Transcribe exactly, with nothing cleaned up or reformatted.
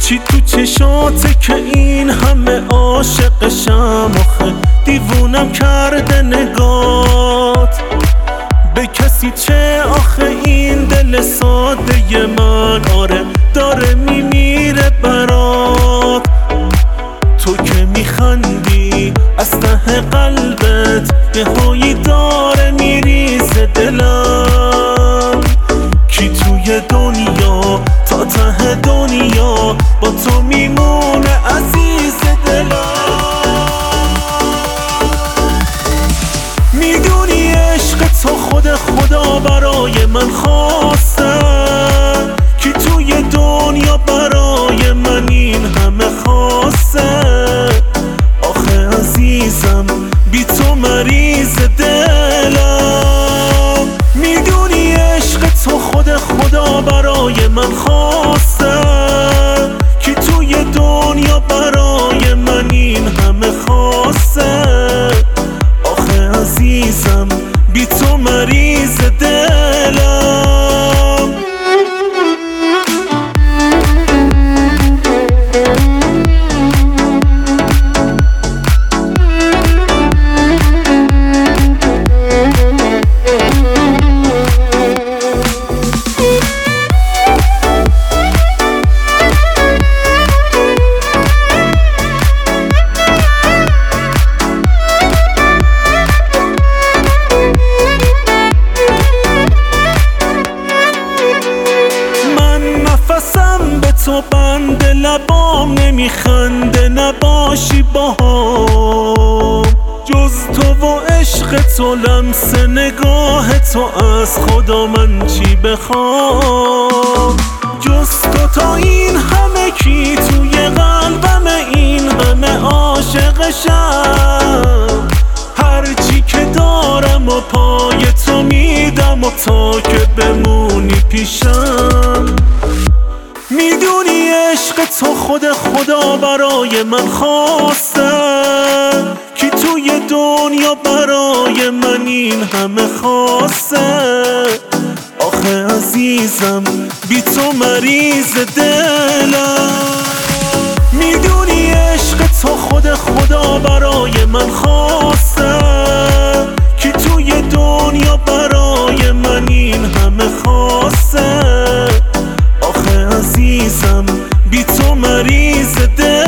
چی تو چشاته که این همه عاشقشم؟ آخه دیوونم کرده نگات به کسی چه؟ آخه این دل ساده من آره داره میمیره برات. تو که میخندی از ته قلبت یه هایی داره میریزه دلم. کی توی دنیا تا ته دنیا با تو میمونه عزیز دلم؟ میدونی عشق تو خود خدا برای من خواسته، کی توی دنیا برای من این همه خواسته؟ آخه عزیزم بی تو مریض دلم. میدونی عشق تو خود خدا برای من خواسته، کی توی دنیا برای من این همه خواسته؟ آخه عزیزم بی تو مریض دلم. نفسم به تو بند لبام نمیخنده نباشی باهام. جز تو و عشق تو لمس نگاه تو از خدا من چی بخوام؟ جز تو تا این همه کی توی قلبم این همه عاشقشم؟ هرچی که دارم و پای تو میدم و تا که بمونی پیشم. میدونی عشق تو خود خدا برای من خواسته، کی توی دنیا برای من این همه خواسته؟ آخه عزیزم بی تو مریض دلم. میدونی عشق تو خود خدا برای من خواسته، کی توی دنیا برای من این همه خواسته؟ آخه عزیزم بی تو مریض دل